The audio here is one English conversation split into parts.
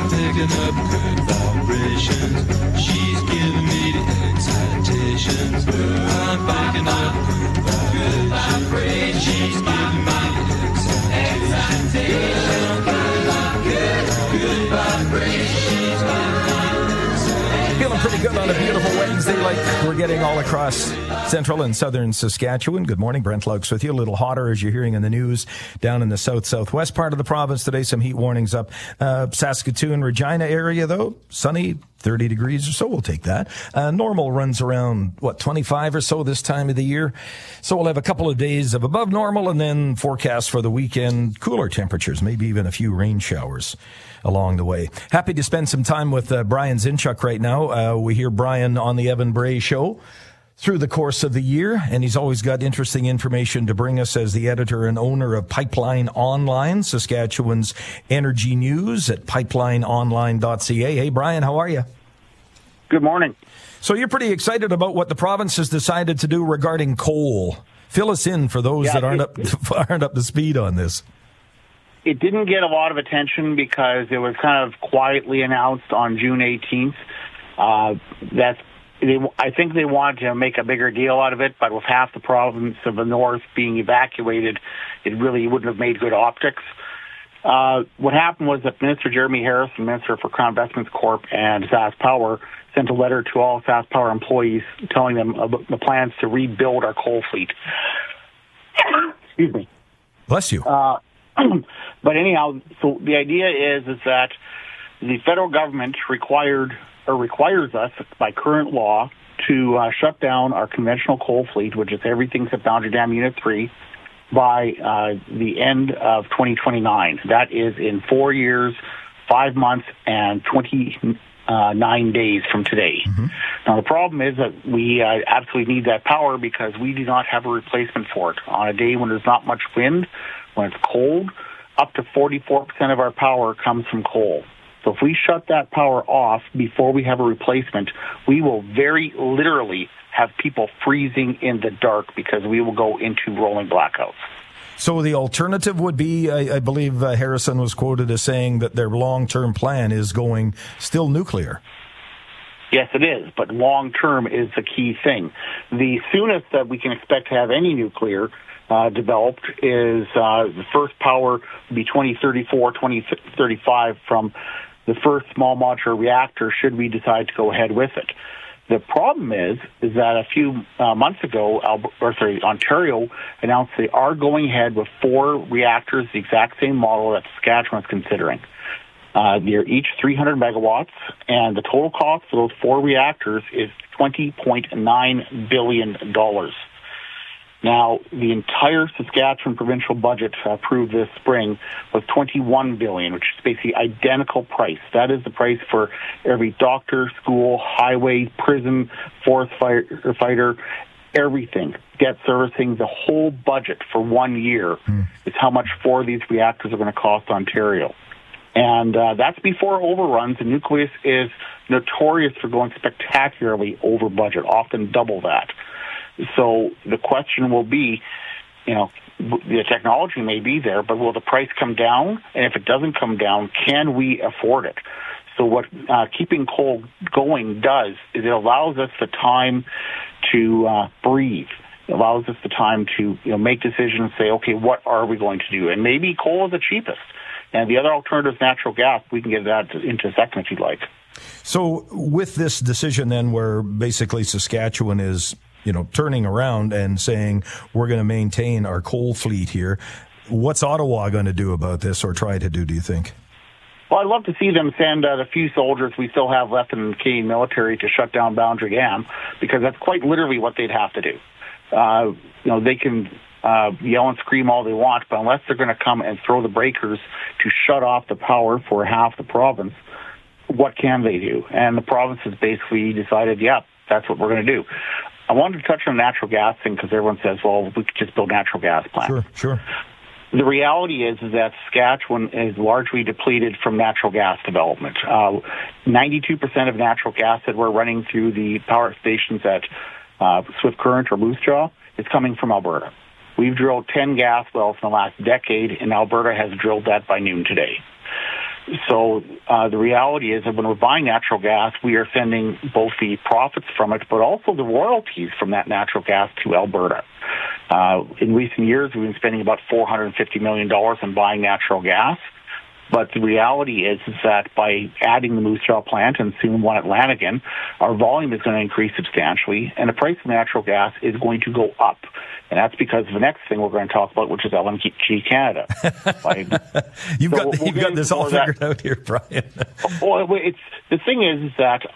picking up good vibrations. She's giving me the excitations. I'm picking up good vibrations. She's giving me the excitations. Good vibrations. Feeling pretty good on a beautiful Wednesday like we're getting all across central and southern Saskatchewan. Good morning, Brent Laux with you. A little hotter as you're hearing in the news down in the southwest part of the province today. Some heat warnings up. Saskatoon, Regina area though, sunny, 30 degrees or so. We'll take that. Normal runs around, 25 or so this time of the year. So we'll have a couple of days of above normal and then forecast for the weekend, cooler temperatures, maybe even a few rain showers along the way. Happy to spend some time with Brian Zinchuk right now. We hear Brian on the Evan Bray Show through the course of the year, and he's always got interesting information to bring us as the editor and owner of Pipeline Online, Saskatchewan's energy news at pipelineonline.ca. Hey, Brian, how are you? Good morning. So you're pretty excited about what the province has decided to do regarding coal. Fill us in for those that aren't up to speed on this. It didn't get a lot of attention because it was kind of quietly announced on June 18th. I think they wanted to make a bigger deal out of it, but with half the province of the north being evacuated, it really wouldn't have made good optics. What happened was that Minister Jeremy Harris, the Minister for Crown Investments Corp. And Sask Power, sent a letter to all Sask Power employees telling them about the plans to rebuild our coal fleet. Excuse me. Bless you. But anyhow, so the idea is that the federal government requires us by current law to shut down our conventional coal fleet, which is everything except Boundary Dam Unit 3, by the end of 2029. That is in 4 years, 5 months, and 29 days from today. Mm-hmm. Now, the problem is that we absolutely need that power because we do not have a replacement for it. On a day when there's not much wind, when it's cold, up to 44% of our power comes from coal. So if we shut that power off before we have a replacement, we will very literally have people freezing in the dark because we will go into rolling blackouts. So the alternative would be, I believe Harrison was quoted as saying that their long-term plan is going still nuclear. Yes, it is, but long-term is the key thing. The soonest that we can expect to have any nuclear developed is the first power will be 2034, 2035 from the first small modular reactor should we decide to go ahead with it. The problem is that a few months ago, Ontario announced they are going ahead with 4 reactors, the exact same model that Saskatchewan is considering. They're each 300 megawatts, and the total cost for those 4 reactors is $20.9 billion. Now, the entire Saskatchewan provincial budget approved this spring was $21 billion, which is basically identical price. That is the price for every doctor, school, highway, prison, forest firefighter, everything. Debt servicing, the whole budget for 1 year is how much 4 of these reactors are going to cost Ontario. And that's before overruns. The nucleus is notorious for going spectacularly over budget, often double that. So the question will be, the technology may be there, but will the price come down? And if it doesn't come down, can we afford it? So what keeping coal going does is it allows us the time to breathe. It allows us the time to make decisions and say, okay, what are we going to do? And maybe coal is the cheapest. And the other alternative is natural gas. We can get that into a second if you'd like. So with this decision then where basically Saskatchewan is turning around and saying we're going to maintain our coal fleet here, what's Ottawa going to do about this or try to do you think? Well, I'd love to see them send the few soldiers we still have left in the Canadian military to shut down Boundary Dam, because that's quite literally what they'd have to do. They can yell and scream all they want, but unless they're going to come and throw the breakers to shut off the power for half the province, what can they do? And the province has basically decided, that's what we're going to do. I wanted to touch on the natural gas thing because everyone says, well, we could just build natural gas plants. Sure. The reality is that Saskatchewan is largely depleted from natural gas development. 92% of natural gas that we're running through the power stations at Swift Current or Moose Jaw is coming from Alberta. We've drilled 10 gas wells in the last decade, and Alberta has drilled that by noon today. So the reality is that when we're buying natural gas, we are sending both the profits from it, but also the royalties from that natural gas to Alberta. In recent years, we've been spending about $450 million on buying natural gas. But the reality is that by adding the Moose Jaw plant and soon one at Lanigan, our volume is going to increase substantially, and the price of natural gas is going to go up. And that's because of the next thing we're going to talk about, which is LNG Canada. You've got this all figured out here, Brian. The thing is that,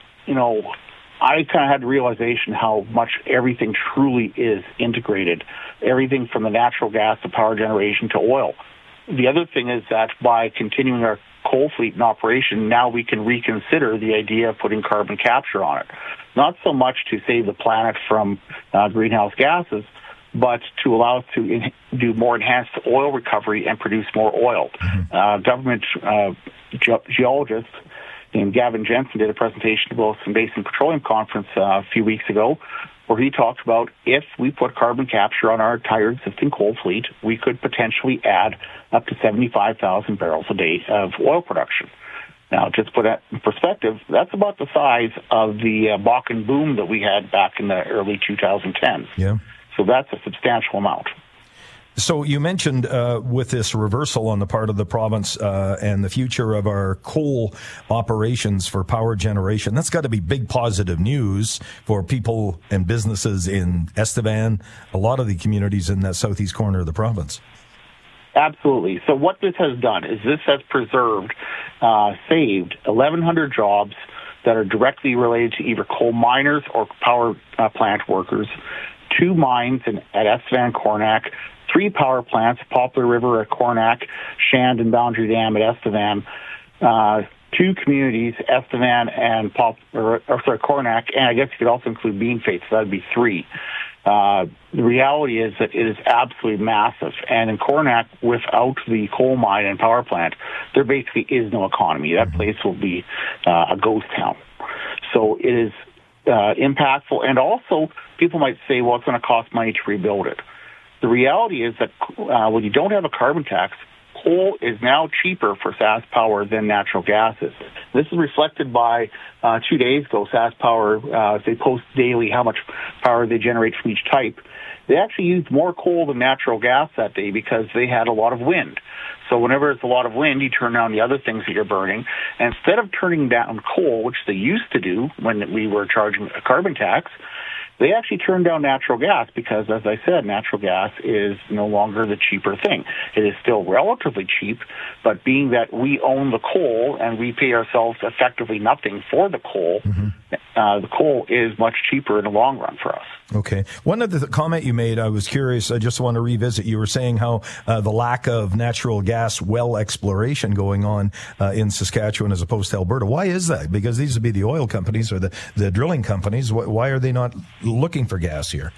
I kind of had the realization how much everything truly is integrated, everything from the natural gas to power generation to oil. The other thing is that by continuing our coal fleet in operation, now we can reconsider the idea of putting carbon capture on it. Not so much to save the planet from greenhouse gases, but to allow us to do more enhanced oil recovery and produce more oil. Government geologist named Gavin Jensen did a presentation at the Wilson Basin Petroleum Conference a few weeks ago, where he talked about if we put carbon capture on our entire existing coal fleet, we could potentially add up to 75,000 barrels a day of oil production. Now, just to put that in perspective, that's about the size of the Bakken boom that we had back in the early 2010s. Yeah. So that's a substantial amount. So you mentioned with this reversal on the part of the province and the future of our coal operations for power generation, that's got to be big positive news for people and businesses in Estevan, a lot of the communities in that southeast corner of the province. Absolutely. So what this has done is this has saved 1,100 jobs that are directly related to either coal miners or power plant workers, 2 mines at Estevan, Cornac, 3 power plants, Poplar River at Cornac, Shand and Boundary Dam at Estevan, 2 communities, Estevan and Cornac, and I guess you could also include Beanface, so that would be 3. The reality is that it is absolutely massive, and in Cornac, without the coal mine and power plant, there basically is no economy. That place will be a ghost town. So it is impactful, and also people might say, well, it's going to cost money to rebuild it. The reality is that when you don't have a carbon tax, coal is now cheaper for SAS Power than natural gas is. This is reflected by 2 days ago, SAS Power, they post daily how much power they generate from each type. They actually used more coal than natural gas that day because they had a lot of wind. So whenever there's a lot of wind, you turn down the other things that you're burning. And instead of turning down coal, which they used to do when we were charging a carbon tax, they actually turned down natural gas because, as I said, natural gas is no longer the cheaper thing. It is still relatively cheap, but being that we own the coal and we pay ourselves effectively nothing for the coal, the coal is much cheaper in the long run for us. Okay. One of the comment you made, I was curious, I just want to revisit. You were saying how the lack of natural gas well exploration going on in Saskatchewan as opposed to Alberta. Why is that? Because these would be the oil companies or the drilling companies. Why are they not looking for gas here?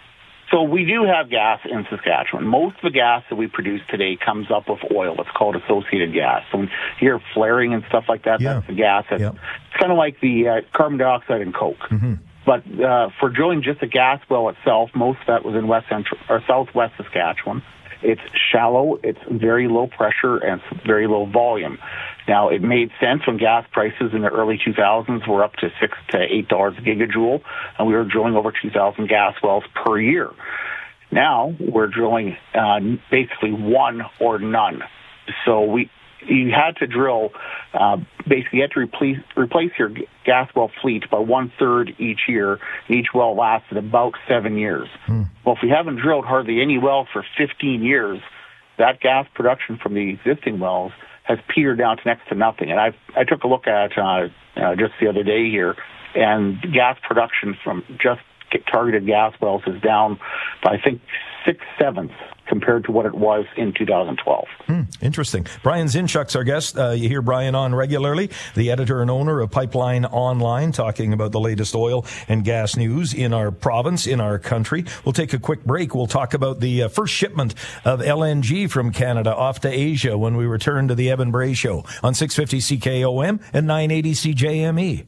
So we do have gas in Saskatchewan. Most of the gas that we produce today comes up with oil. It's called associated gas. So when you hear flaring and stuff like that, that's the gas. It's kind of like the carbon dioxide in Coke. But for drilling just a gas well itself, most of that was in southwest Saskatchewan. It's shallow, it's very low pressure, and it's very low volume. Now, it made sense when gas prices in the early 2000s were up to $6 to $8 a gigajoule, and we were drilling over 2,000 gas wells per year. Now, we're drilling basically one or none. So you had to drill, basically you had to replace your gas well fleet by 1/3 each year, and each well lasted about 7 years. Well, if we haven't drilled hardly any wells for 15 years, that gas production from the existing wells has petered down to next to nothing. And I took a look at just the other day here, and gas production from just targeted gas wells is down by, I think, 6/7 compared to what it was in 2012. Interesting. Brian Zinchuk's our guest. You hear Brian on regularly, the editor and owner of Pipeline Online, talking about the latest oil and gas news in our province, in our country. We'll take a quick break. We'll talk about the first shipment of LNG from Canada off to Asia when we return to the Evan Bray Show on 650 CKOM and 980 CJME.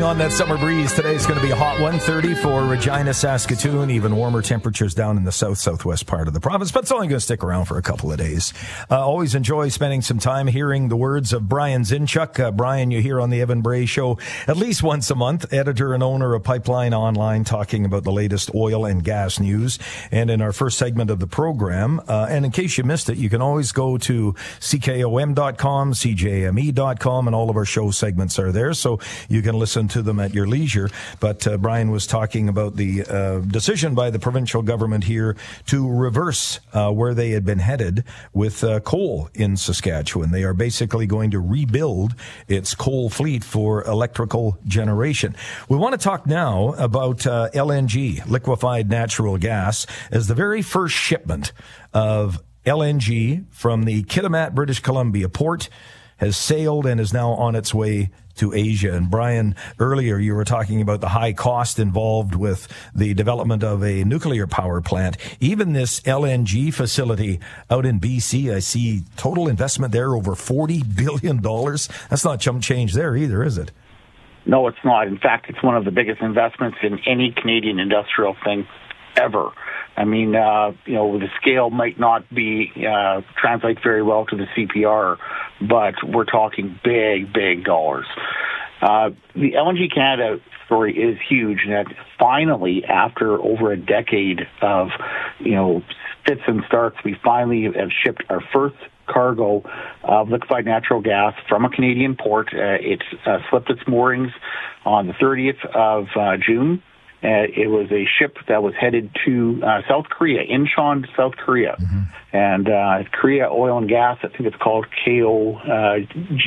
bring on that summer breeze. Today is going to be a hot 130 for Regina, Saskatoon. Even warmer temperatures down in the southwest part of the province, but it's only going to stick around for a couple of days. Always enjoy spending some time hearing the words of Brian Zinchuk. Brian, you hear on the Evan Bray Show at least once a month, editor and owner of Pipeline Online, talking about the latest oil and gas news. And in our first segment of the program, and in case you missed it, you can always go to CKOM.com, CJME.com, and all of our show segments are there, so you can listen to them at your leisure. But Brian was talking about the decision by the provincial government here to reverse where they had been headed with coal in Saskatchewan. They are basically going to rebuild its coal fleet for electrical generation. We want to talk now about LNG, liquefied natural gas, as the very first shipment of LNG from the Kitimat, British Columbia port has sailed and is now on its way to Asia. And Brian, earlier you were talking about the high cost involved with the development of a nuclear power plant. Even this LNG facility out in BC, I see total investment there over $40 billion. That's not chump change there either, is it? No, it's not. In fact, it's one of the biggest investments in any Canadian industrial thing ever. I mean, the scale might not be translate very well to the CPR, but we're talking big dollars. The LNG Canada story is huge, and that finally, after over a decade of fits and starts, we finally have shipped our first cargo of liquefied natural gas from a Canadian port. It slipped its moorings on the 30th of June. It was a ship that was headed to South Korea, Incheon, South Korea. Mm-hmm. And Korea Oil and Gas, I think it's called KOGAS,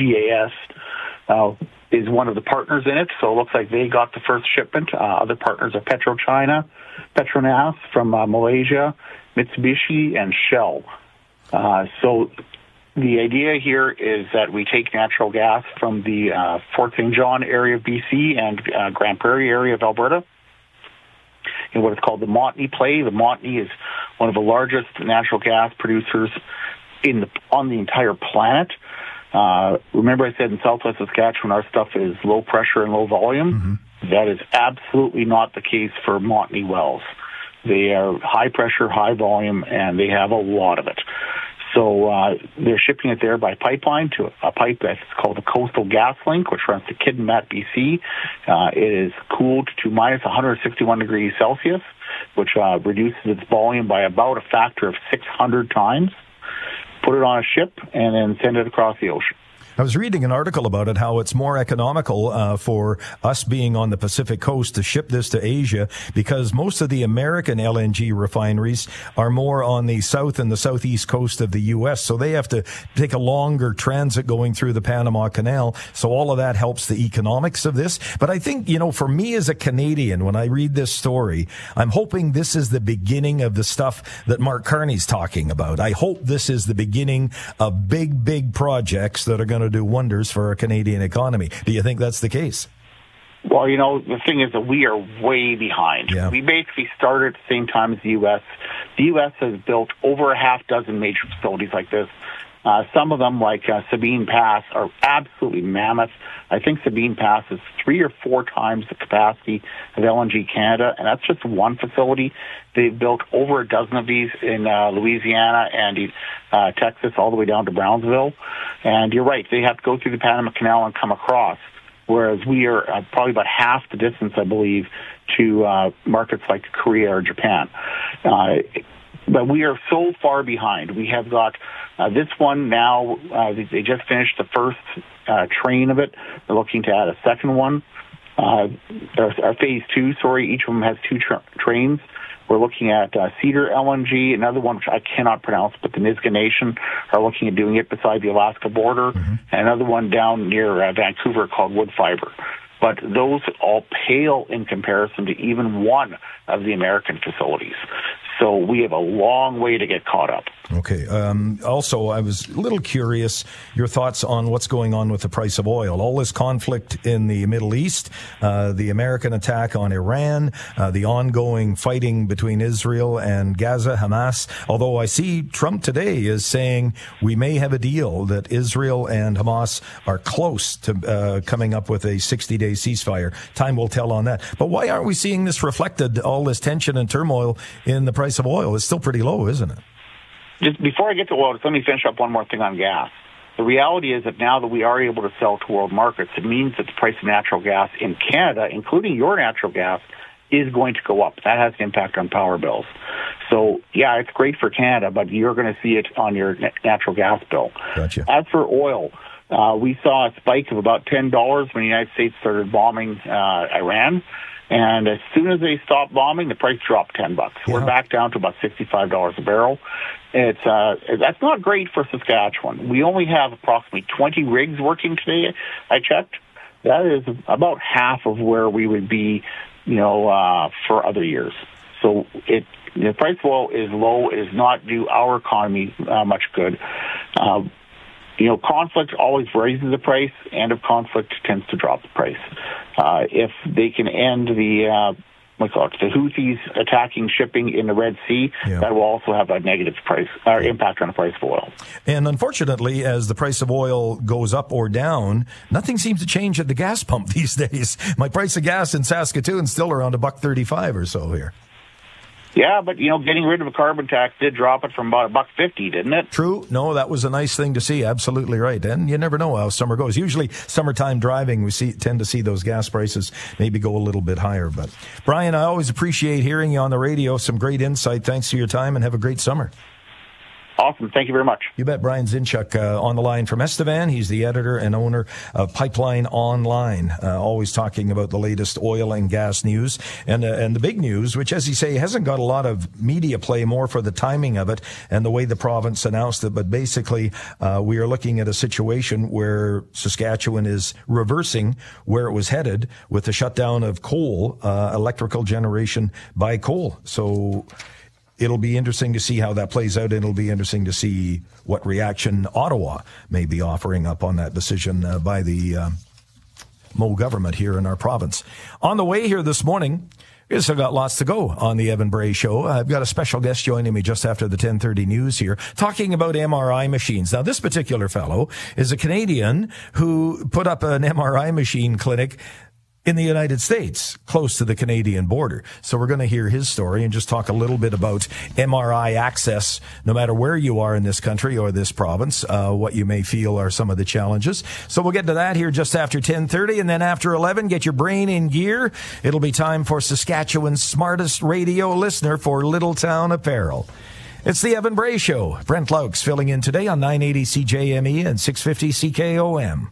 is one of the partners in it. So it looks like they got the first shipment. Other partners are PetroChina, Petronas from Malaysia, Mitsubishi, and Shell. So the idea here is that we take natural gas from the Fort St. John area of BC and Grand Prairie area of Alberta, in what is called the Montney Play. The Montney is one of the largest natural gas producers on the entire planet. Remember I said in southwest Saskatchewan our stuff is low pressure and low volume? Mm-hmm. That is absolutely not the case for Montney wells. They are high pressure, high volume, and they have a lot of it. So they're shipping it there by pipeline to a pipe that's called the Coastal Gas Link, which runs to Kitimat, BC. It is cooled to minus 161 degrees Celsius, which reduces its volume by about a factor of 600 times. Put it on a ship and then send it across the ocean. I was reading an article about it, how it's more economical for us being on the Pacific coast to ship this to Asia, because most of the American LNG refineries are more on the south and the southeast coast of the U.S., so they have to take a longer transit going through the Panama Canal, so all of that helps the economics of this. But I think, for me as a Canadian, when I read this story, I'm hoping this is the beginning of the stuff that Mark Carney's talking about. I hope this is the beginning of big projects that are going to do wonders for our Canadian economy. Do you think that's the case? Well, the thing is that we are way behind. Yeah. We basically started at the same time as the U.S. The U.S. has built over a half dozen major facilities like this. Some of them, like Sabine Pass, are absolutely mammoth. I think Sabine Pass is 3 or 4 times the capacity of LNG Canada, and that's just one facility. They've built over a dozen of these in Louisiana and Texas, all the way down to Brownsville. And you're right, they have to go through the Panama Canal and come across, whereas we are probably about half the distance, I believe, to markets like Korea or Japan. But we are so far behind. We have got this one now. They just finished the first train of it. They're looking to add a second one. Our phase 2, each of them has 2 trains. We're looking at Cedar LNG, another one which I cannot pronounce, but the Nisga'a Nation are looking at doing it beside the Alaska border, mm-hmm. and another one down near Vancouver called Woodfibre. But those all pale in comparison to even one of the American facilities. So we have a long way to get caught up. Okay. Also, I was a little curious, your thoughts on what's going on with the price of oil. All this conflict in the Middle East, the American attack on Iran, the ongoing fighting between Israel and Gaza, Hamas. Although I see Trump today is saying we may have a deal that Israel and Hamas are close to coming up with a 60-day ceasefire. Time will tell on that. But why aren't we seeing this reflected, all this tension and turmoil in the price of oil? It's still pretty low, isn't it? Just before I get to oil, just let me finish up one more thing on gas. The reality is that now that we are able to sell to world markets, it means that the price of natural gas in Canada, including your natural gas, is going to go up. That has an impact on power bills. So, yeah, it's great for Canada, but you're going to see it on your natural gas bill. Gotcha. As for oil, we saw a spike of about $10 when the United States started bombing Iran. And as soon as they stopped bombing, the price dropped $10. Yeah. We're back down to about $65 a barrel. That's not great for Saskatchewan. We only have approximately 20 rigs working today. I checked. That is about half of where we would be, for other years. So the price of oil is low. It does not do our economy much good. Conflict always raises the price. End of conflict tends to drop the price. If they can end the Houthis attacking shipping in the Red Sea, that will also have a negative price or impact on the price of oil. And unfortunately, as the price of oil goes up or down, nothing seems to change at the gas pump these days. My price of gas in Saskatoon is still around $1.35 or so here. Yeah, but, getting rid of a carbon tax did drop it from about $1.50, didn't it? True. No, that was a nice thing to see. Absolutely right. And you never know how summer goes. Usually summertime driving, we tend to see those gas prices maybe go a little bit higher. But Brian, I always appreciate hearing you on the radio. Some great insight. Thanks for your time and have a great summer. Awesome. Thank you very much. You bet. Brian Zinchuk on the line from Estevan. He's the editor and owner of Pipeline Online, always talking about the latest oil and gas news. And the big news, which, as you say, hasn't got a lot of media play, more for the timing of it and the way the province announced it. But basically, we are looking at a situation where Saskatchewan is reversing where it was headed with the shutdown of coal, electrical generation by coal. So it'll be interesting to see how that plays out, and it'll be interesting to see what reaction Ottawa may be offering up on that decision by the Moe government here in our province. On the way here this morning, we've still got lots to go on the Evan Bray Show. I've got a special guest joining me just after the 10:30 news here, talking about MRI machines. Now, this particular fellow is a Canadian who put up an MRI machine clinic in the United States, close to the Canadian border. So we're going to hear his story and just talk a little bit about MRI access, no matter where you are in this country or this province, what you may feel are some of the challenges. So we'll get to that here just after 10:30, and then after 11, get your brain in gear. It'll be time for Saskatchewan's smartest radio listener for Little Town Apparel. It's the Evan Bray Show. Brent Laux filling in today on 980 CJME and 650 CKOM.